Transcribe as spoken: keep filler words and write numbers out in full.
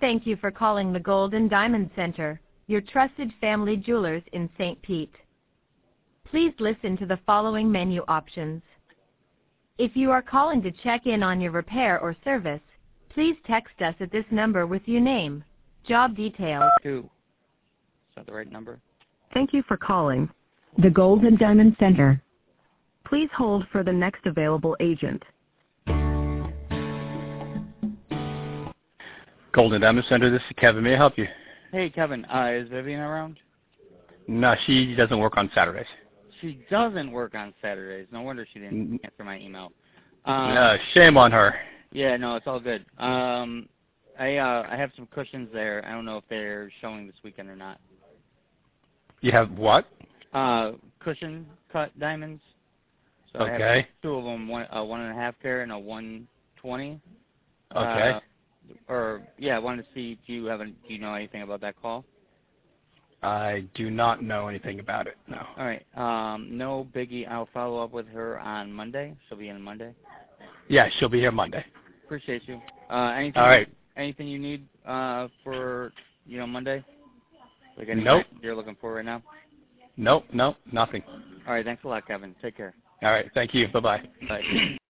Thank you for calling the Gold and Diamond Center, your trusted family jewelers in Saint Pete. Please listen to the following menu options. If you are calling to check in on your repair or service, please text us at this number with your name, job details. Two. Is that the right number? Thank you for calling the Gold and Diamond Center. Please hold for the next available agent. Gold and Diamond Center, this is Kevin. May I help you? Hey, Kevin, uh, is Vivian around? No, she doesn't work on Saturdays. She doesn't work on Saturdays. No wonder she didn't answer my email. Um, No, shame on her. Yeah, no, it's all good. Um, I uh, I have some cushions there. I don't know if they're showing this weekend or not. You have what? Uh, cushion cut diamonds. So I Okay. have two of them, one a one and a half carat and a one twenty. Okay. Uh, or yeah, I wanted to see. Do you have a, Do you know anything about that call? I do not know anything about it. No. All right. Um, no biggie. I'll follow up with her on Monday. She'll be in Monday. Yeah, she'll be here Monday. Appreciate you. Uh, anything? All right. Anything you need uh, for you know Monday? Like anything Nope. you're looking for right now? Nope. Nope. Nothing. All right. Thanks a lot, Kevin. Take care. All right. Thank you. Bye bye. Bye.